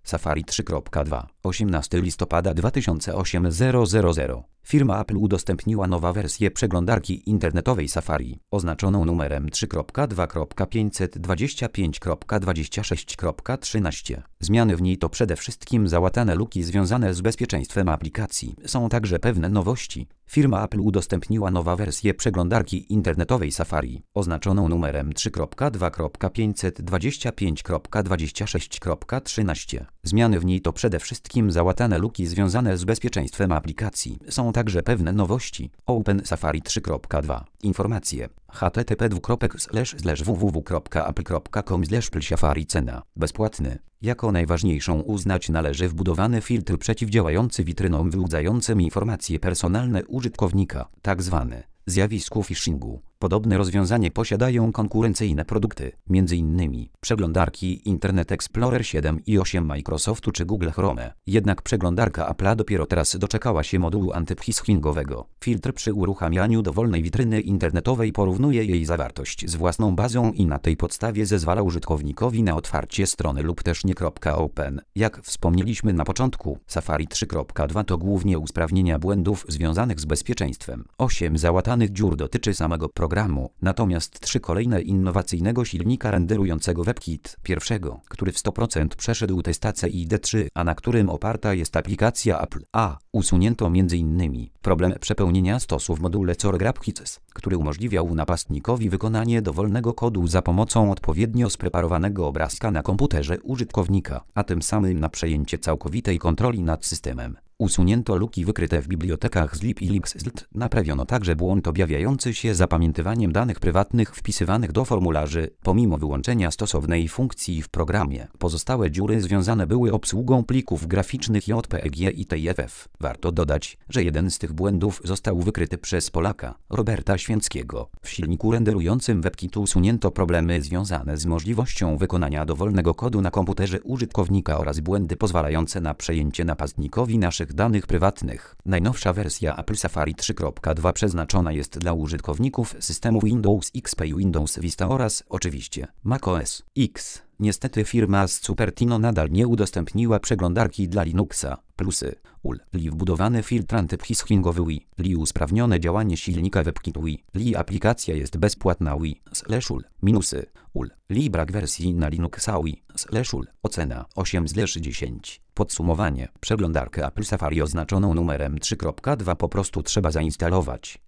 Safari 3.2, 18 listopada 2008 000. Firma Apple udostępniła nową wersję przeglądarki internetowej Safari, oznaczoną numerem 3.2.525.26.13. Zmiany w niej to przede wszystkim załatane luki związane z bezpieczeństwem aplikacji. Są także pewne nowości. Firma Apple udostępniła nową wersję przeglądarki internetowej Safari, oznaczoną numerem 3.2.525.26.13. Zmiany w niej to przede wszystkim załatane luki związane z bezpieczeństwem aplikacji. Są także pewne nowości. Open Safari 3.2. Informacje. http://www.apple.com/Safari cena. Bezpłatny. Jako najważniejszą uznać należy wbudowany filtr przeciwdziałający witrynom wyłudzającym informacje personalne użytkownika, tzw. zjawisku phishingu. Podobne rozwiązanie posiadają konkurencyjne produkty, m.in. przeglądarki Internet Explorer 7 i 8 Microsoftu czy Google Chrome. Jednak przeglądarka Apple'a dopiero teraz doczekała się modułu antyphishingowego. Filtr przy uruchamianiu dowolnej witryny internetowej porównuje jej zawartość z własną bazą i na tej podstawie zezwala użytkownikowi na otwarcie strony lub też nie. Open. Jak wspomnieliśmy na początku, Safari 3.2 to głównie usprawnienia błędów związanych z bezpieczeństwem. 8 załatanych dziur dotyczy samego programu, natomiast 3 kolejne innowacyjnego silnika renderującego WebKit, pierwszego, który w 100% przeszedł testację ID3, a na którym oparta jest aplikacja Apple. Usunięto m.in. problem przepełnienia stosu w module Core GrabKits, który umożliwiał napastnikowi wykonanie dowolnego kodu za pomocą odpowiednio spreparowanego obrazka na komputerze użytkownika, a tym samym na przejęcie całkowitej kontroli nad systemem. Usunięto luki wykryte w bibliotekach zlib i libxzlt. Naprawiono także błąd objawiający się zapamiętywaniem danych prywatnych wpisywanych do formularzy, pomimo wyłączenia stosownej funkcji w programie. Pozostałe dziury związane były obsługą plików graficznych JPEG i TIFF. Warto dodać, że jeden z tych błędów został wykryty przez Polaka, Roberta Święckiego. W silniku renderującym WebKitu usunięto problemy związane z możliwością wykonania dowolnego kodu na komputerze użytkownika oraz błędy pozwalające na przejęcie napastnikowi naszych danych prywatnych. Najnowsza wersja Apple Safari 3.2 przeznaczona jest dla użytkowników systemów Windows XP i Windows Vista oraz, oczywiście, macOS X. Niestety firma z Cupertino nadal nie udostępniła przeglądarki dla Linuxa. Plusy. Li wbudowany filtr antyphishingowy Li usprawnione działanie silnika WebKit Li aplikacja jest bezpłatna Minusy. Li brak wersji na Linuxa Ocena 8/10. Podsumowanie. Przeglądarkę Apple Safari oznaczoną numerem 3.2 po prostu trzeba zainstalować.